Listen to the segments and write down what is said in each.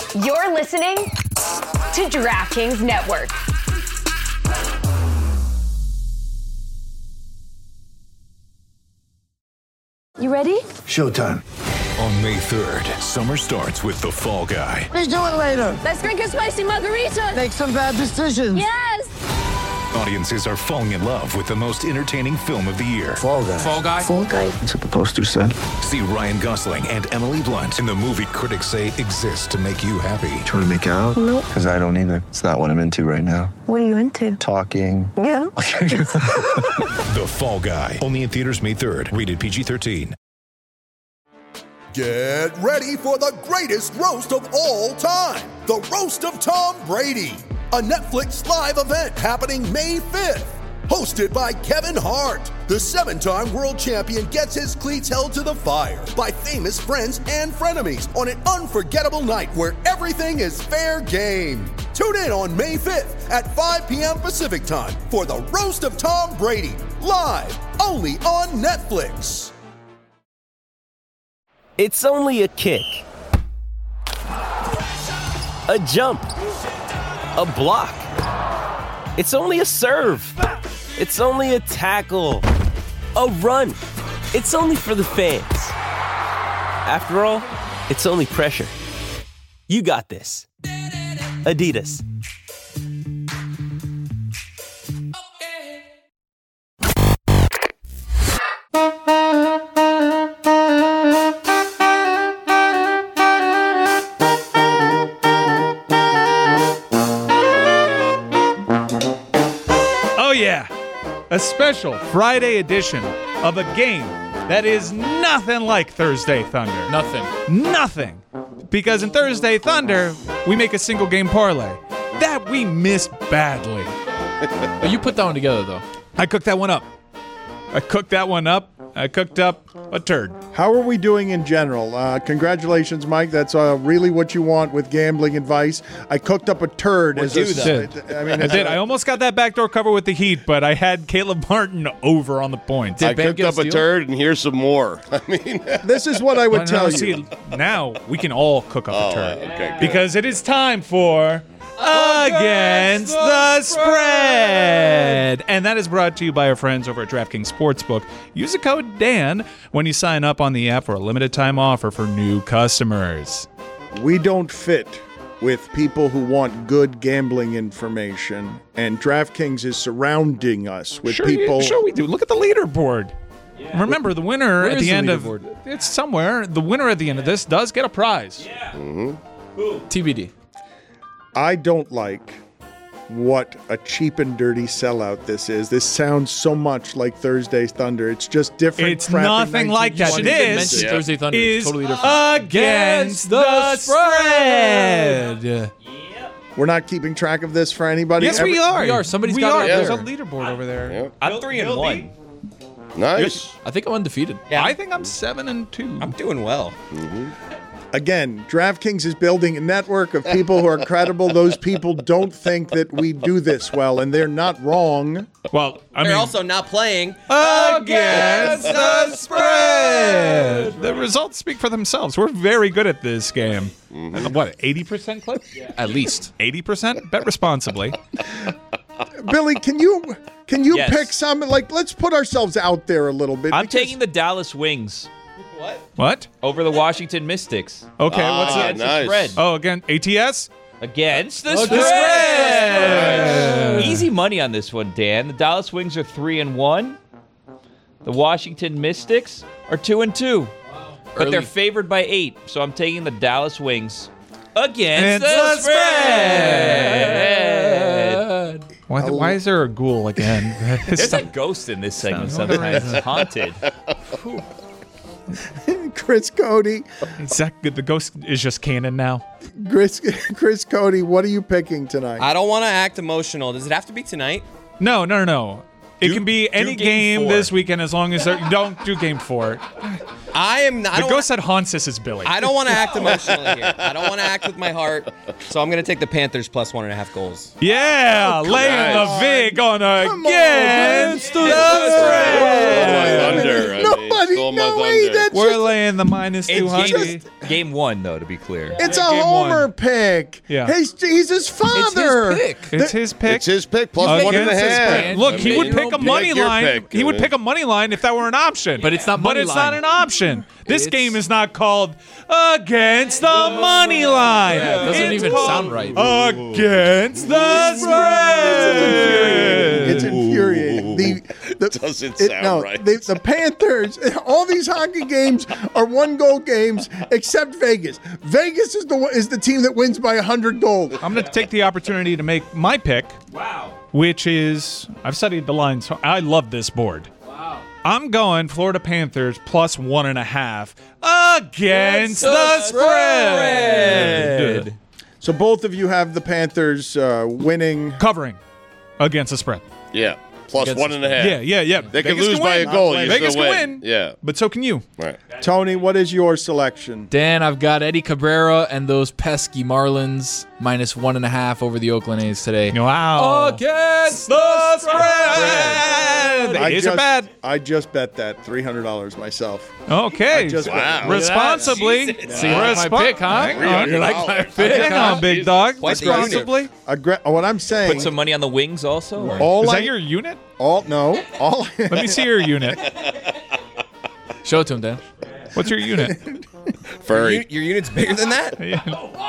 You're listening to DraftKings Network. You ready? Showtime. On May 3rd, summer starts with The Fall Guy. Let's do it later. Let's drink a spicy margarita. Make some bad decisions. Yes. Audiences are falling in love with the most entertaining film of the year. Fall Guy. Fall Guy? Fall guy. That's what the poster said. See Ryan Gosling and Emily Blunt in the movie critics say exists to make you happy. Trying to make it out? Nope. Because I don't either. It's not what I'm into right now. What are you into? Talking. Yeah. The Fall Guy. Only in theaters May 3rd. Rated PG-13. Get ready for the greatest roast of all time. The Roast of Tom Brady. A Netflix live event happening May 5th. Hosted by Kevin Hart. The 7-time world champion gets his cleats held to the fire by famous friends and frenemies on an unforgettable night where everything is fair game. Tune in on May 5th at 5 p.m. Pacific time for the Roast of Tom Brady. Live only on Netflix. It's only a kick, a jump, a block. It's only a serve. It's only a tackle, a run. It's only for the fans. After all, it's only pressure. You got this. Adidas. A special Friday edition of a game that is nothing like Thursday Thunder. Nothing. Because in Thursday Thunder, we make a single game parlay. That we missed badly. You put that one together, though. I cooked that one up. I cooked up a turd. How are we doing in general? Congratulations, Mike. That's really what you want with gambling advice. I cooked up a turd. I did. I almost got that backdoor cover with the Heat, but I had Caleb Martin over on the points. I cooked up a turd, and here's some more. I mean, this is what I would tell you. See, now we can all cook up a turd. Okay, because it is time for Against the Spread. And that is brought to you by our friends over at DraftKings Sportsbook. Use the code Dan when you sign up on the app for a limited time offer for new customers. We don't fit with people who want good gambling information, and DraftKings is surrounding us with people. Sure we do. Look at the leaderboard. Yeah. Remember, the winner at the end of it's somewhere. The winner at the end of this does get a prize. Yeah. Mm-hmm. TBD. I don't like what a cheap and dirty sellout this is. This sounds so much like Thursday Thunder. It's just different. It's nothing like that. This Thursday Thunder is totally different. Against the Spread. We're not keeping track of this for anybody. Yes, we are. We are. Somebody's got it. There's a leaderboard over there. Yep. I'm 3-1. Nice. I think I'm undefeated. Yeah. I think I'm 7-2. I'm doing well. Mm-hmm. Again, DraftKings is building a network of people who are credible. Those people don't think that we do this well, and they're not wrong. Well, they're also not playing Against the Spread. The results speak for themselves. We're very good at this game. Mm-hmm. What, 80% clip? Yeah. At least 80%. Bet responsibly. Billy, can you pick some? Like, let's put ourselves out there a little bit. I'm taking the Dallas Wings. What? Over the Washington Mystics. Okay, what's that? The spread. Oh, again, ATS? Against the spread. Easy money on this one, Dan. The Dallas Wings are 3-1. The Washington Mystics are 2-2. Wow. But they're favored by 8, so I'm taking the Dallas Wings against the spread. Why is there a ghoul again? There's a ghost in this segment sometimes. It's haunted. Chris Cody. Exactly. The ghost is just canon now. Chris Cody, what are you picking tonight? I don't want to act emotional. Does it have to be tonight? No. It can be any game this weekend as long as you don't do game 4. The ghost that haunts us is Billy. I don't want to act emotionally here. I don't want to act with my heart. So I'm going to take the Panthers plus 1.5 goals. Yeah, laying the vig on against the spread. Nobody Stole my way. thunder. That's We're just, laying the minus It's 200. game one, though, to be clear. it's Yeah, a game homer one. pick. Yeah. He's his father. It's his pick. It's his pick plus one and a Against his half. pick. Look, he would pick a money your line. pick. He would pick a money line if that were an option. But it's not But money it's line. not an option. This It's- game is not called Against the Money Line. Yeah, it doesn't It's even called sound right. Against the Spread. It's infuriating. The Doesn't sound right. The Panthers, all these hockey games are 1-goal games, except Vegas. Vegas is the team that wins by 100 goals. I'm going to take the opportunity to make my pick. Wow. Which is, I've studied the lines. So I love this board. Wow. I'm going Florida Panthers plus 1.5 against the spread. So both of you have the Panthers winning. Covering against the spread. Yeah. Plus Against one and a half. Yeah. They can Vegas lose by a win. goal. You Vegas still can win. Yeah. But so can you. Right. Tony, what is your selection? Dan, I've got Eddie Cabrera and those pesky Marlins minus 1.5 over the Oakland A's today. Wow. Against the spread. The A's are bad. I just bet that $300 myself. Okay. Wow. Responsibly. See, that's my pick, huh? You like my pick, Hang on, big dog. Quite the Responsibly. What I'm saying. Put some money on the wings also? Or? all Is I- that your unit? No. Let me see your unit. Show it to him, Dan. What's your unit? Furry. Your unit's bigger than that? Yeah.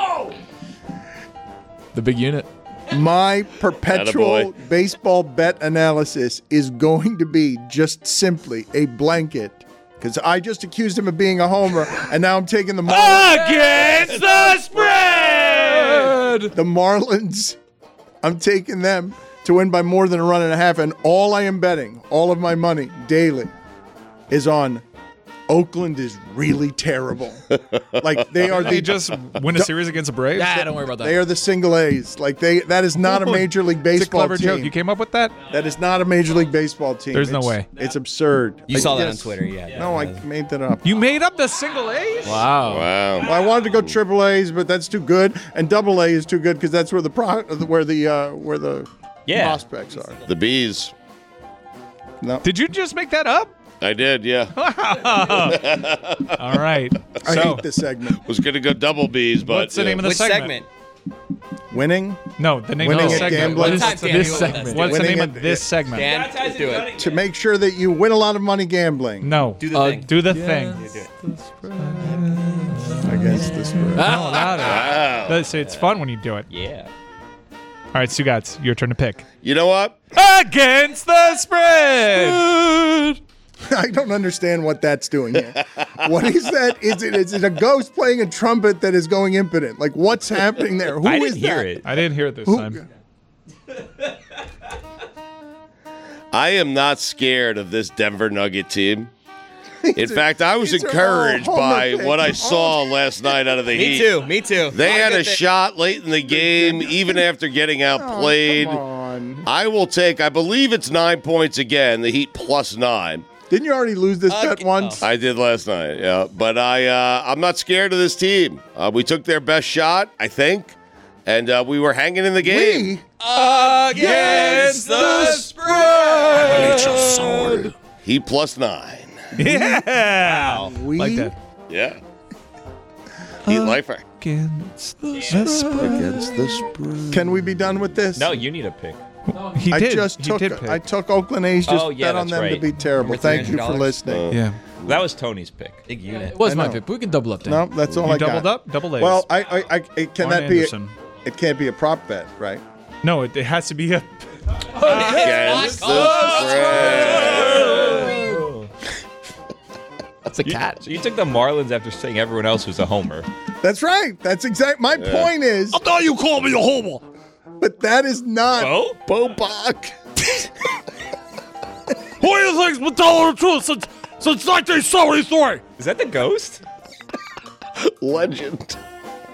The big unit. My perpetual Attaboy. baseball bet analysis is going to be just simply a blanket. Because I just accused him of being a homer, and now I'm taking the Marlins. Against the spread. The Marlins, I'm taking them to win by more than a run and a half, and all I am betting, all of my money daily, is on Oakland is really terrible. Like they are They the just win a series against the Braves. Yeah, don't worry about that. they are the single A's. Like that is not a Major League It's a Baseball clever team. joke. You came up with that? That is not a Major League Baseball team. There's no It's- way. It's absurd. You saw that on Yes. Twitter, yeah. No, I made that up. You made up the single A's? Wow. Wow. Well, I wanted to go triple A's, but that's too good, and double A is too good because that's where the Yeah. prospects are. The bees. No, Did you just make that up? I did, yeah. All right. I So, hate this segment. Was going to go double bees, but what's the name of the Which segment? Winning No, the name Winning of the at segment. gambling. What is What time, This Dan? segment. What's the Winning name of at- this segment? Dan, let's do it. to make sure that you win a lot of money gambling. No. Do the thing. Do the thing. Against the spread. wow. It's fun when you do it. Yeah. All right, Sugats, your turn to pick. You know what? Against the spread. I don't understand what that's doing here. What is that? Is it a ghost playing a trumpet that is going impotent? Like what's happening there? Who I is didn't hear that? it. I didn't hear it this Who- time. I am not scared of this Denver Nugget team. In fact, I was these are all encouraged homer by picks. what I saw last night out of the Me Heat. too. Me too. They had a Good thing. shot late in the game, even after getting outplayed. Come on. I will take, I believe it's 9 points again, the Heat plus 9. Didn't you already lose this bet once? I did last night, yeah. But I'm not scared of this team. We took their best shot, I think, and we were hanging in the game. We? Against the spread. Heat plus 9. Yeah. We? Like that. Yeah. Heat lifer. Against the spread. Against the spread. Can we be done with this? No, you need a pick. He I did. just He took did pick. I took Oakland A's, just Oh, yeah, bet on that's them to right. be terrible. Remember Thank you for $300? listening. Yeah. That was Tony's pick. Big unit. It was I my know. pick. We can double up, Dan. No, that's all You I got. doubled up? Double A's. Well, can Arn that be? Anderson. It can't be a prop bet, right? No, it has to be a. Against the spread. That's a cat. So you took the Marlins after saying everyone else was a homer. That's right. That's exact. My point is. I thought you called me a homer. But that is not. Bobak. Who do you think's been telling the truth since 1973? Is that the ghost? Legend.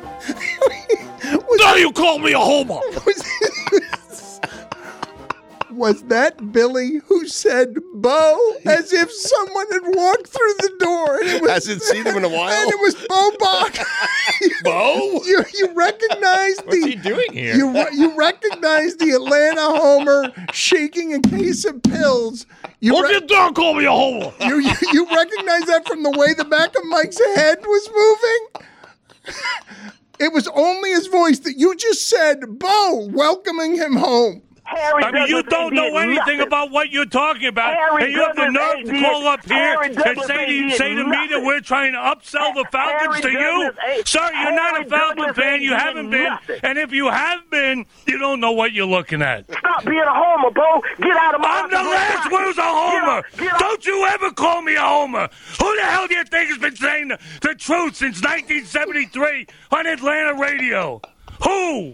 Now you call me a homer. was that Billy who said Bo as if someone had walked through the door? And it was, Hasn't seen him in a while. And it was Bo Bach. Bo? You recognize What's he doing here? You recognize the Atlanta homer shaking a case of pills. Don't call me a homer. You recognize that from the way the back of Mike's head was moving? It was only his voice that you just said, Bo, welcoming him home. I mean, you don't know anything about what you're talking about, and you have the nerve to call up here and say to me that we're trying to upsell the Falcons to you? Sir, you're not a Falcon fan. You haven't been. And if you have been, you don't know what you're looking at. Stop being a homer, Bo. Get out of my I'm the last one who's a homer. Don't you ever call me a homer. Who the hell do you think has been saying the truth since 1973 on Atlanta radio? Who?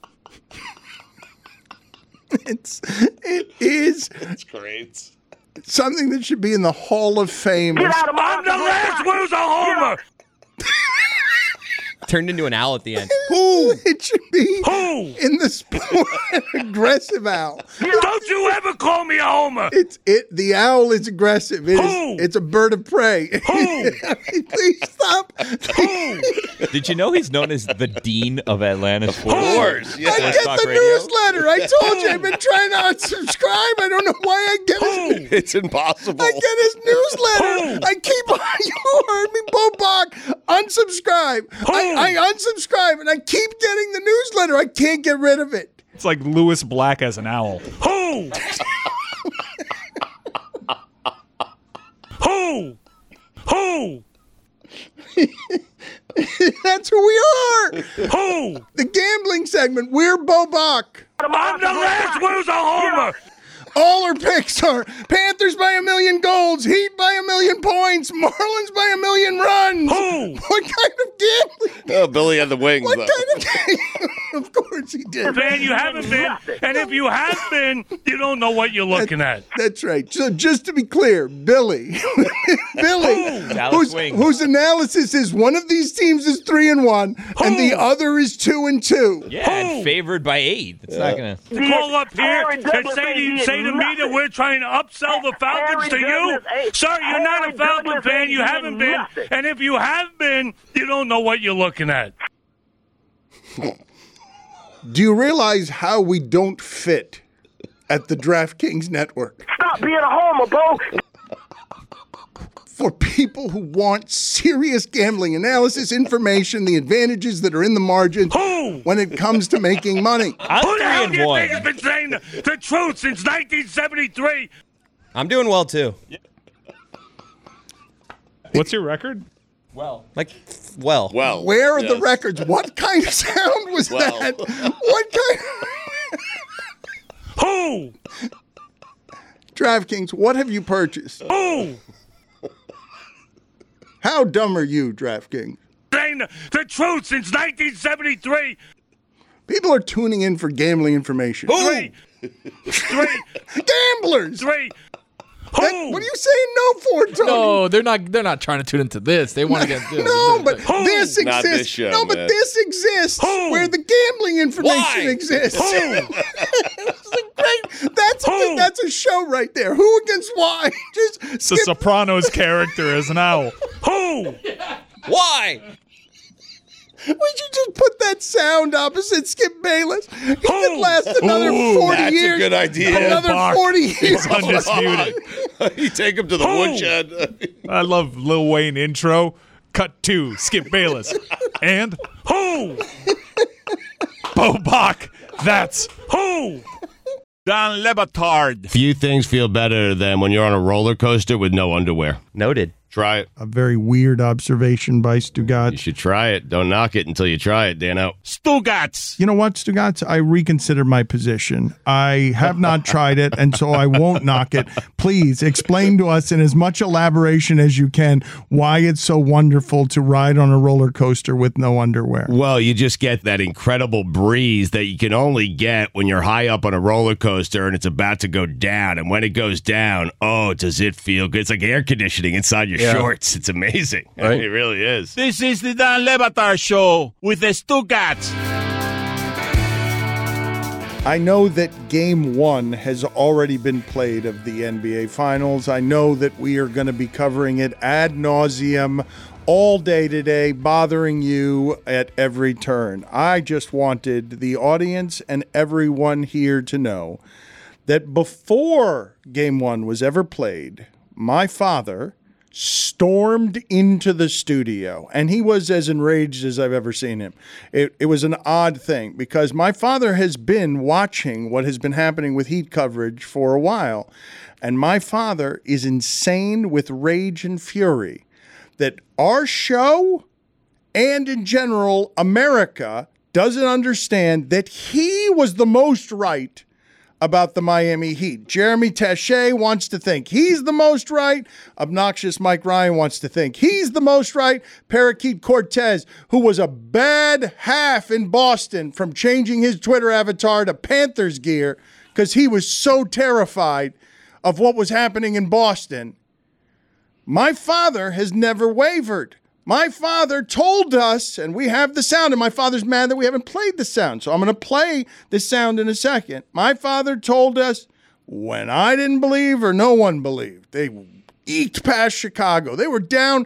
It is. That's great. Something that should be in the Hall of Fame. I'm the last one who's a homer. Turned into an owl at the end. Who? It should be Who? in the sport. Aggressive owl. Don't you ever call me a homer. The owl is aggressive. It's a bird of prey. Who? Please stop. Who? Did you know he's known as the Dean of Atlanta sports? Of course. Yeah. I get the newsletter. I told you I've been trying to unsubscribe. I don't know why I get it. It's impossible. I get his newsletter. I keep you heard me, Bo Bach. Unsubscribe. I unsubscribe and I keep getting the newsletter. I can't get rid of it. It's like Lewis Black as an owl. Who? Who? Who? That's who we are. Who? The gambling segment. We're Bo Bach. I'm the last one who's a homer. All our picks are Panthers by 1,000,000 goals, Heat by 1,000,000 points, Marlins by 1,000,000 runs. Who? What kind of gambling? Oh, Billy had the wings. What though. kind of gambling? Of course he did. Fan, you haven't been, and if you have been, you don't know what you're looking at. That's right. So just to be clear, Billy, whose analysis is one of these teams is 3-1, and the other is 2-2. Yeah, and favored by 8. It's not gonna call up here and say to me that we're trying to upsell the Falcons to you. Sir, you're not a Falcon fan. You haven't been, and if you have been, you don't know what you're looking at. Do you realize how we don't fit at the DraftKings Network? Stop being a homer, Bo. For people who want serious gambling analysis, information, the advantages that are in the margins when it comes to making money. Who the hell do you think has been saying the truth since 1973? I'm doing well, too. What's your record? Well. Where are the records? What kind of sound was that? What kind Who? DraftKings, what have you purchased? Who? How dumb are you, DraftKings? Saying the truth since 1973. People are tuning in for gambling information. Three. Gamblers. What are you saying no for, Tony? No, they're not trying to tune into this. They want to get No, but this exists. Not this show, no, but man. this exists where the gambling information exists. That's a show right there. Who against why? Just The Sopranos character as an owl. Who? Why? Would you just put that sound opposite Skip Bayless? He could last another 40 that's years. a good idea. Another 40 years. It's undisputed. You take him to the woodshed. I love Lil Wayne intro. Cut 2, Skip Bayless. And Who? Bo Bach. That's Who? Don Le Batard. Few things feel better than when you're on a roller coaster with no underwear. Noted. Try it. A very weird observation by Stugatz. You should try it. Don't knock it until you try it, Dano. Stugatz. You know what, Stugatz? I reconsider my position. I have not tried it, and so I won't knock it. Please explain to us in as much elaboration as you can why it's so wonderful to ride on a roller coaster with no underwear. Well, you just get that incredible breeze that you can only get when you're high up on a roller coaster and it's about to go down. And when it goes down, oh, does it feel good? It's like air conditioning inside your shorts. It's amazing. Right? I mean, it really is. This is the Dan Le Batard Show with the Stugatz. I know that Game 1 has already been played of the NBA Finals. I know that we are going to be covering it ad nauseum all day today, bothering you at every turn. I just wanted the audience and everyone here to know that before Game 1 was ever played, my father stormed into the studio, and he was as enraged as I've ever seen him. It was an odd thing because my father has been watching what has been happening with Heat coverage for a while, and my father is insane with rage and fury that our show and in general America doesn't understand that he was the most right about the Miami Heat. Jeremy Taché wants to think he's the most right. Obnoxious Mike Ryan wants to think he's the most right. Parakeet Cortez, who was a bad half in Boston from changing his Twitter avatar to Panthers gear because he was so terrified of what was happening in Boston. My father has never wavered. My father told us, and we have the sound, and my father's mad that we haven't played the sound, so I'm going to play the sound in a second. My father told us when I didn't believe or no one believed, they eked past Chicago. They were down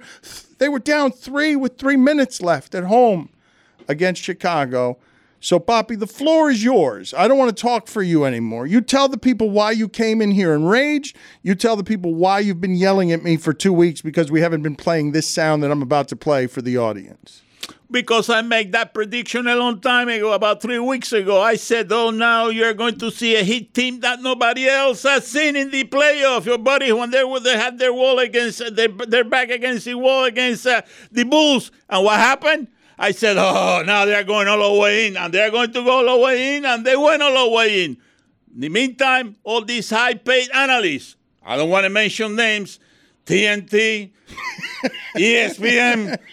3 with 3 minutes left at home against Chicago. So, Poppy, the floor is yours. I don't want to talk for you anymore. You tell the people why you came in here enraged. You tell the people why you've been yelling at me for 2 weeks because we haven't been playing this sound that I'm about to play for the audience. Because I made that prediction a long time ago, about 3 weeks ago. I said, now you're going to see a Heat team that nobody else has seen in the playoff. Your buddy, when they had their wall against, their back against the wall against the Bulls. And what happened? I said, now they're going all the way in, and they're going to go all the way in, and they went all the way in. In the meantime, all these high-paid analysts, I don't want to mention names, TNT, ESPN,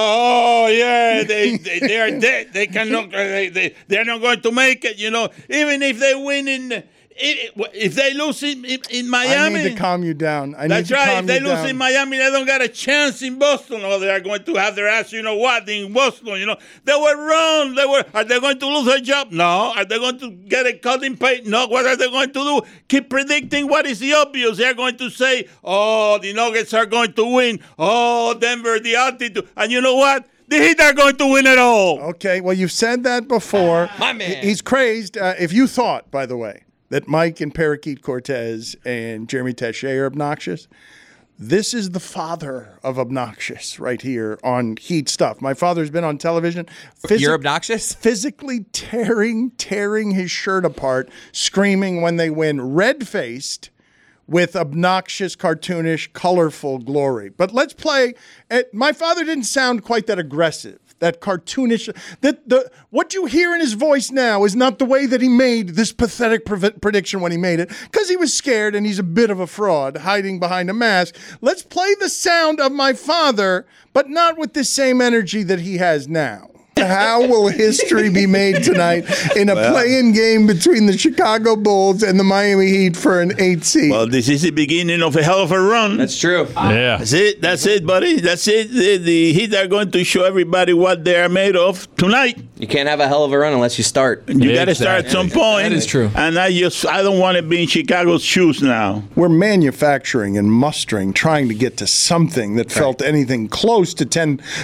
they are dead. They cannot. They're not going to make it. Even if they win if they lose in Miami. I need to calm you down. That's right. If they lose in Miami, they don't got a chance in Boston. Or they are going to have their ass, in Boston. They were wrong. Are they going to lose their job? No. Are they going to get a cut in pay? No. What are they going to do? Keep predicting what is the obvious. They're going to say, the Nuggets are going to win. Denver, the altitude. And you know what? The Heat are going to win it all. Okay, well, you've said that before. My man. He's crazed. If you thought, by the way, that Mike and Parakeet Cortez and Jeremy Taché are obnoxious, this is the father of obnoxious right here on Heat stuff. My father's been on television. You're obnoxious? Physically tearing his shirt apart, screaming when they win, red-faced, with obnoxious, cartoonish, colorful glory. But let's play. My father didn't sound quite that aggressive, that cartoonish. What you hear in his voice now is not the way that he made this pathetic prediction when he made it, because he was scared and he's a bit of a fraud, hiding behind a mask. Let's play the sound of my father, but not with the same energy that he has now. How will history be made tonight in a play-in game between the Chicago Bulls and the Miami Heat for an 8th seed? Well, this is the beginning of a hell of a run. That's true. Yeah. That's it, buddy. That's it. The Heat are going to show everybody what they are made of tonight. You can't have a hell of a run unless you start. You got to start at some point. That is true. And I don't want to be in Chicago's shoes now. We're manufacturing and mustering, trying to get to something that felt anything close to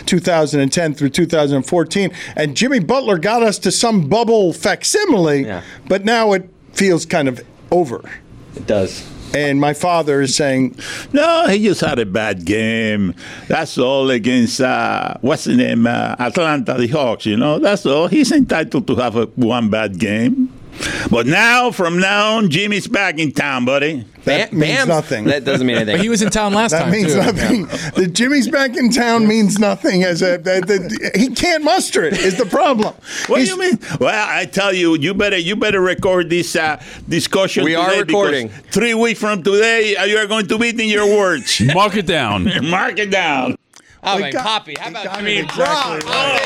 2010 through 2014. And Jimmy Butler got us to some bubble facsimile, but now it feels kind of over. It does. And my father is saying, no, he just had a bad game. That's all against, what's the name, Atlanta, the Hawks, That's all. He's entitled to have one bad game. But from now on, Jimmy's back in town, buddy. That means nothing. That doesn't mean anything. But he was in town last time, That means nothing. The Jimmy's back in town means nothing. He can't muster it, is the problem. What do you mean? Well, I tell you, you better record this discussion. We are recording. 3 weeks from today, you are going to be in your words. Mark it down. Mark it down. Oh, man, Poppy. How about Poppy. We marked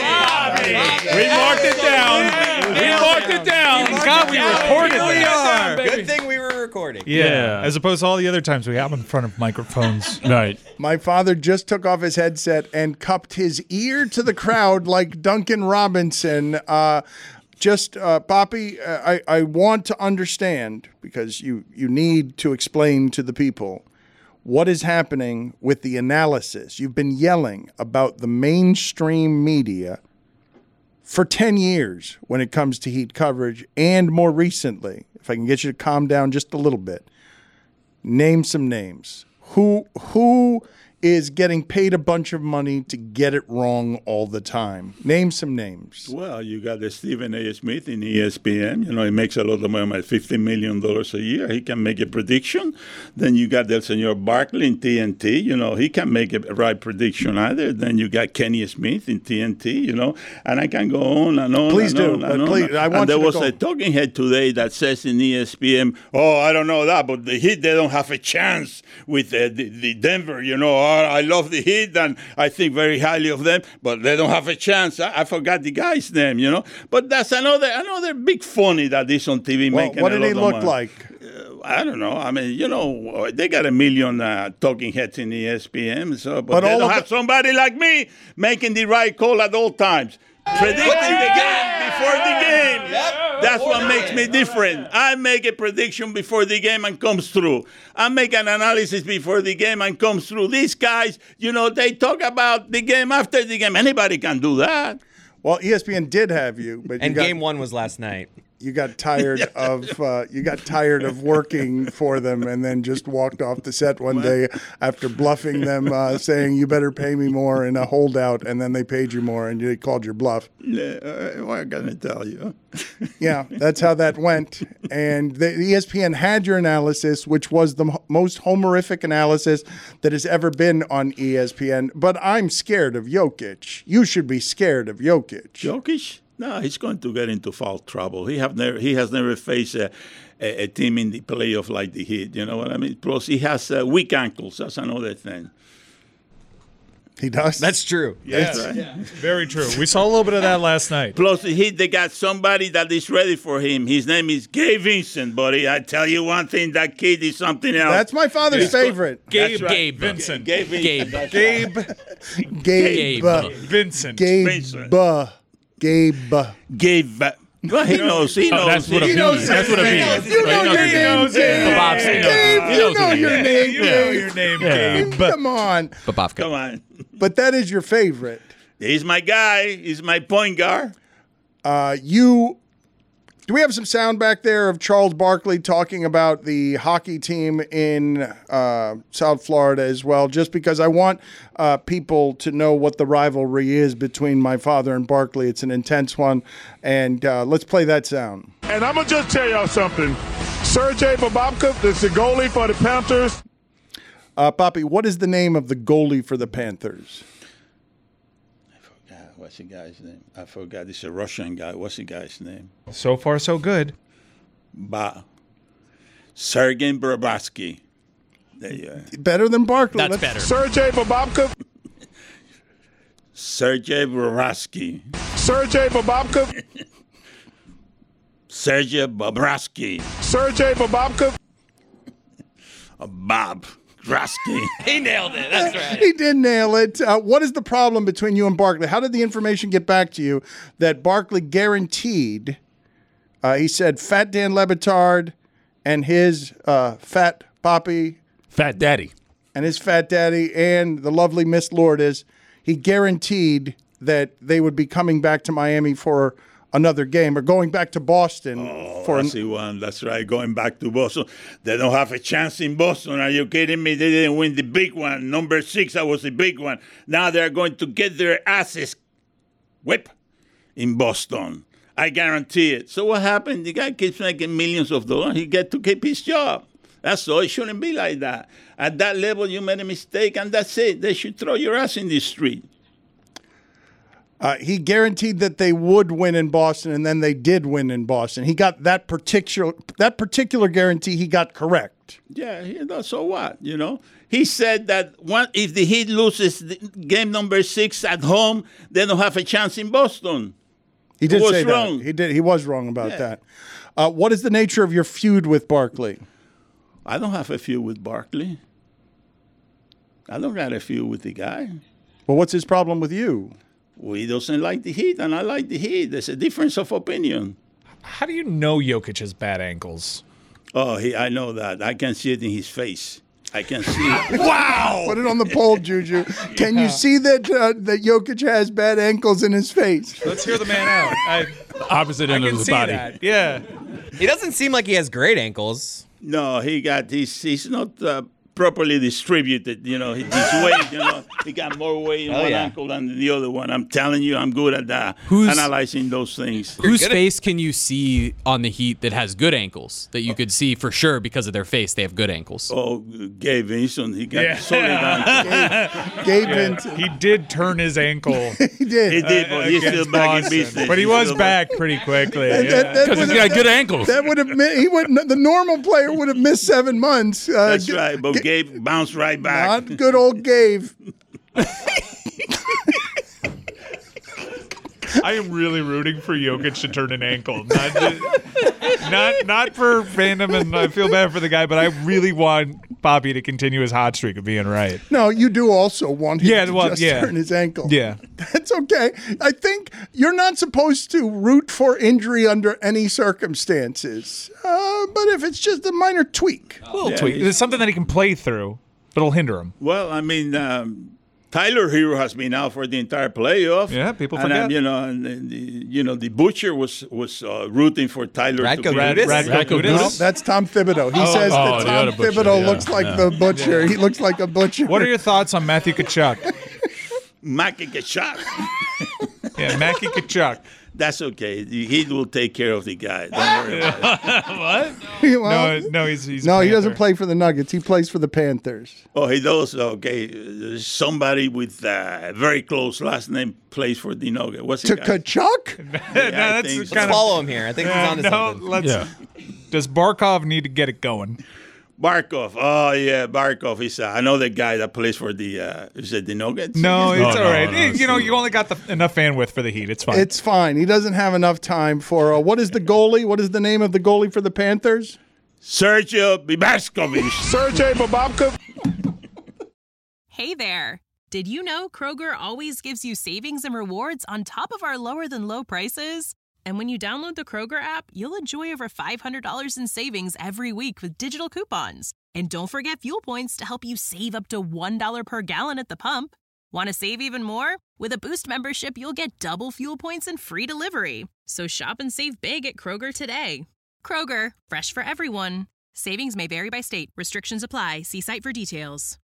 it down. We marked it down. God, we recorded it. Good thing we were recording. Yeah, as opposed to all the other times we have in front of microphones. Right. My father just took off his headset and cupped his ear to the crowd like Duncan Robinson, Just, Poppy, I want to understand, because you need to explain to the people what is happening with the analysis. You've been yelling about the mainstream media for 10 years when it comes to Heat coverage, and more recently, if I can get you to calm down just a little bit, name some names. Who is getting paid a bunch of money to get it wrong all the time? Name some names. Well, you got the Stephen A. Smith in ESPN. He makes a lot of money, $50 million a year. He can make a prediction. Then you got the Senor Barkley in TNT. He can make a right prediction either. Then you got Kenny Smith in TNT, and I can go on and on. Please and do. On But and please, on. I want and there you to was go. a talking head today that says in ESPN, oh, I don't know that, but the Heat, they don't have a chance with the Denver, I love the Heat, and I think very highly of them, but they don't have a chance. I forgot the guy's name, But that's another big phony that is on TV making What a did lot he of look money. like? I don't know. I mean, they got 1 million talking heads in ESPN, but they all don't of have somebody like me making the right call at all times. Predicting the game before the game. That's what makes me different. I make a prediction before the game and comes through. I make an analysis before the game and comes through. These guys, they talk about the game after the game. Anybody can do that. Well, ESPN did have you, but Game 1 was last night. You got tired of working for them, and then just walked off the set one day after bluffing them, saying you better pay me more in a holdout, and then they paid you more, and they called your bluff. What can I tell you? Yeah, that's how that went. And the ESPN had your analysis, which was the most homerific analysis that has ever been on ESPN. But I'm scared of Jokic. You should be scared of Jokic. Jokic? No, he's going to get into foul trouble. He has never faced a team in the playoff like the Heat. You know what I mean? Plus, he has weak ankles. That's another thing. He does? That's true. Yes, That's right. yeah. Very true. We saw a little bit of that last night. Plus, the Heat, they got somebody that is ready for him. His name is Gabe Vincent, buddy. I tell you one thing, that kid is something else. That's my father's favorite. Gabe Vincent. Gabe Vincent. Gabe. Gabe. Vincent. Gabe. Well, he knows. He knows. That's what it means. That's what it means. You know your name, Gabe. Bob, You know your name, You know your name, Gabe. Come on. Babovka. Come on. But that is your favorite. He's my guy. He's my point guard. Do we have some sound back there of Charles Barkley talking about the hockey team in South Florida as well? Just because I want people to know what the rivalry is between my father and Barkley. It's an intense one. And let's play that sound. And I'm going to just tell y'all something. Sergei Babovka is the goalie for the Panthers. Poppy, what is the name of the goalie for the Panthers? What's the guy's name? I forgot. It's a Russian guy. What's the guy's name? So far, so good. Sergei Bobrovsky. There you are. Better than Barkley. That's better. Sergei Babovka. Sergei Bobrovsky. Sergei Babovka. Sergei Bobrovsky. Sergei Babovka. Bob Grosky. He nailed it. That's right. He did nail it. What is the problem between you and Barkley? How did the information get back to you that Barkley guaranteed, he said, Fat Dan Le Batard and his fat Poppy. Fat Daddy. And his fat daddy and the lovely Miss Lourdes, he guaranteed that they would be coming back to Miami for another game, or going back to Boston for I see one. That's right. Going back to Boston. They don't have a chance in Boston. Are you kidding me? They didn't win the big one. Number 6, that was the big one. Now they're going to get their asses whipped in Boston. I guarantee it. So what happened? The guy keeps making millions of dollars. He get to keep his job. That's all. It shouldn't be like that. At that level, you made a mistake, and that's it. They should throw your ass in the street. He guaranteed that they would win in Boston, and then they did win in Boston. He got that particular guarantee. He got correct. Yeah, so what? You know, he said that if the Heat loses game number 6 at home, they don't have a chance in Boston. He did say wrong. that. He did. He was wrong about that. What is the nature of your feud with Barkley? I don't have a feud with Barkley. I don't got a feud with the guy. Well, what's his problem with you? he doesn't like the Heat, and I like the Heat. There's a difference of opinion. How do you know Jokic has bad ankles? Oh, I know that. I can see it in his face. I can see it. Wow! Put it on the poll, Juju. Can you see that that Jokic has bad ankles in his face? Let's hear the man out. Opposite end of the body. That. Yeah. He doesn't seem like he has great ankles. No, he's not properly distributed. You know, his weight. You know, he got more weight in one ankle than the other one. I'm telling you, I'm good at that. Analyzing those things. Whose face can you see on the Heat that has good ankles? That you could see for sure because of their face, they have good ankles. Oh, Gabe Vincent. He got solid ankle. Gabe Vincent. He did turn his ankle. He did. He did, but he's still back in business. But he was back pretty quickly. Because he's got good ankles. That would have the normal player would have missed 7 months. That's right, but Gabe bounced right back. Not good old Gabe. I am really rooting for Jokic to turn an ankle. Not for fandom, and I feel bad for the guy, but I really want Bobby to continue his hot streak of being right. No, you do also want him to turn his ankle. Yeah. That's okay. I think you're not supposed to root for injury under any circumstances. But if it's just a minor tweak. A little tweak. It's something that he can play through, but it'll hinder him. Well, I mean, Tyler Hero has been out for the entire playoff. Yeah, people forget. The Butcher was rooting for Tyler to be No, that's Tom Thibodeau. He says that Tom Thibodeau looks like the Butcher. He looks like a butcher. What are your thoughts on Matthew Tkachuk? Mackie Tkachuk. Yeah, Mackie Tkachuk. That's okay. He will take care of the guy. Don't worry about it. What? No, he's no, he doesn't play for the Nuggets. He plays for the Panthers. Oh, he does? Okay. Somebody with a very close last name plays for the Nuggets. What's the guy? Tkachuk? Let's follow him here. I think he's on to something. Does Barkov need to get it going? Barkov. Oh, yeah, Barkov. He's another guy that plays for the, is it the Nuggets? No, it's all right. You only got enough bandwidth for the Heat. It's fine. It's fine. He doesn't have enough time for, what is the goalie? What is the name of the goalie for the Panthers? Sergei Babcovic. Sergei Babcovic. Hey there. Did you know Kroger always gives you savings and rewards on top of our lower-than-low prices? And when you download the Kroger app, you'll enjoy over $500 in savings every week with digital coupons. And don't forget fuel points to help you save up to $1 per gallon at the pump. Want to save even more? With a Boost membership, you'll get double fuel points and free delivery. So shop and save big at Kroger today. Kroger, fresh for everyone. Savings may vary by state. Restrictions apply. See site for details.